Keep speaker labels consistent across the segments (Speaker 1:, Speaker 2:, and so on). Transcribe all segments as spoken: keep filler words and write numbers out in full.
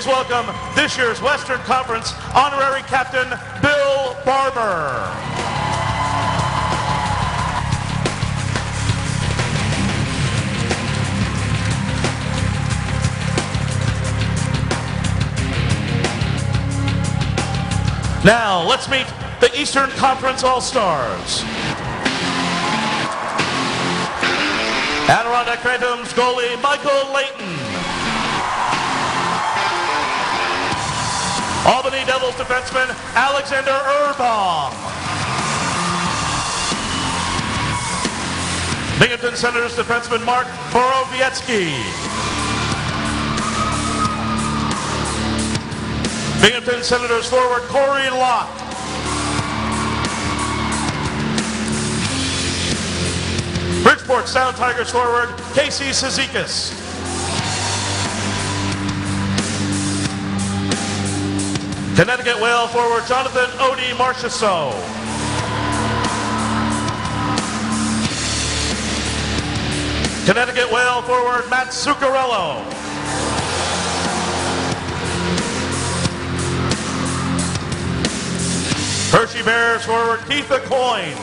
Speaker 1: Please welcome this year's Western Conference Honorary Captain, Bill Barber. Now, let's meet the Eastern Conference All-Stars. Adirondack Phantoms goalie Michael Layton. Albany Devils defenseman Alexander Urbaum. Binghamton Senators defenseman Mark Borowiecki. Binghamton Senators forward Corey Locke. Bridgeport Sound Tigers forward Casey Cizikas. Connecticut Whale forward Jonathan Odie Marchessault. Connecticut Whale forward Matt Zuccarello. Hershey Bears forward Keith Aucoin.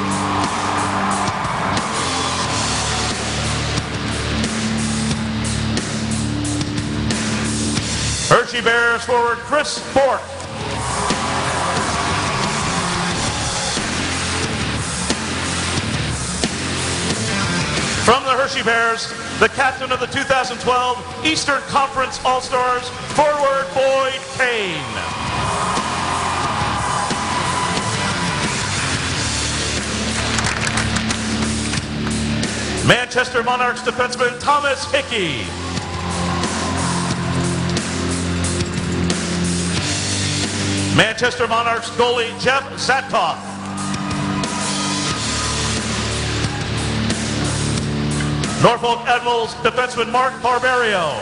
Speaker 1: Hershey Bears forward Chris Bork. From the Hershey Bears, the captain of the two thousand twelve Eastern Conference All-Stars, forward Boyd Kane. Manchester Monarchs defenseman Thomas Hickey. Manchester Monarchs goalie Jeff Zatoff. Norfolk Admirals defenseman Mark Barberio.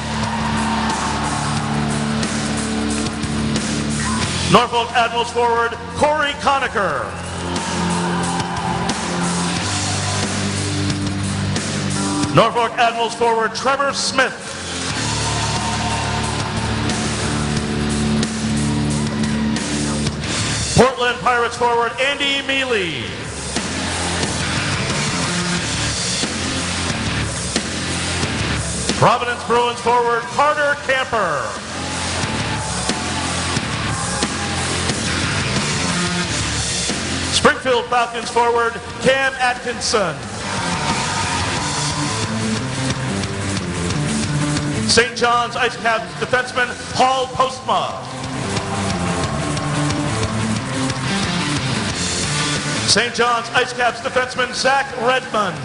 Speaker 1: Norfolk Admirals forward Corey Conacher. Norfolk Admirals forward Trevor Smith. Portland Pirates forward Andy Mealy. Providence Bruins forward Carter Camper. Springfield Falcons forward Cam Atkinson. Saint John's IceCaps defenseman Paul Postma. Saint John's IceCaps defenseman Zach Redmond.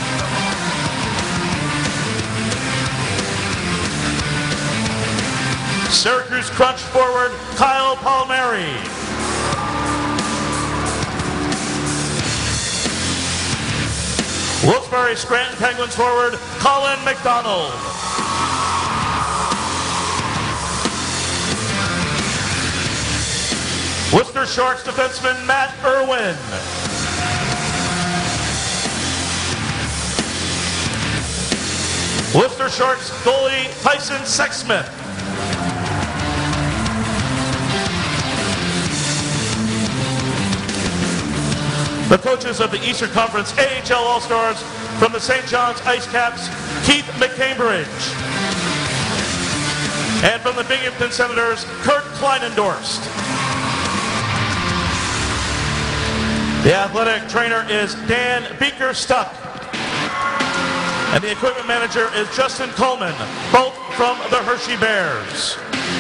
Speaker 1: Syracuse Crunch forward Kyle Palmieri. Wilkes-Barre Scranton Penguins forward Colin McDonald. Worcester Sharks defenseman Matt Irwin. Worcester Sharks goalie Tyson Sexsmith. The coaches of the Eastern Conference A H L All-Stars from the Saint John's IceCaps, Keith McCambridge. And from the Binghamton Senators, Kurt Kleinendorst. The athletic trainer is Dan Beaker-Stuck. And the equipment manager is Justin Coleman, both from the Hershey Bears.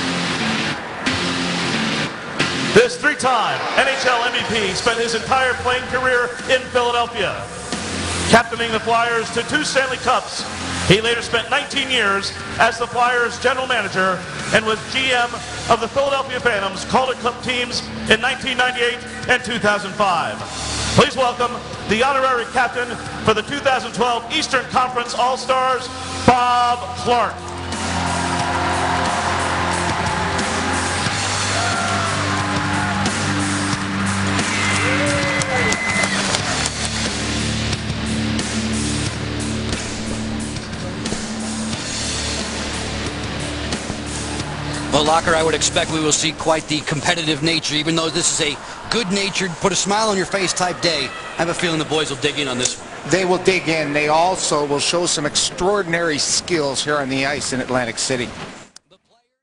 Speaker 1: This three-time N H L M V P spent his entire playing career in Philadelphia. Captaining the Flyers to two Stanley Cups, he later spent nineteen years as the Flyers general manager and was G M of the Philadelphia Phantoms Calder Cup teams in nineteen ninety-eight and two thousand five. Please welcome the honorary captain for the two thousand twelve Eastern Conference All-Stars, Bob Clark.
Speaker 2: Well, Locker, I would expect we will see quite the competitive nature, even though this is a good-natured, put a smile on your face type day. I have a feeling the boys will dig in on this one.
Speaker 3: They will dig in. They also will show some extraordinary skills here on the ice in Atlantic City.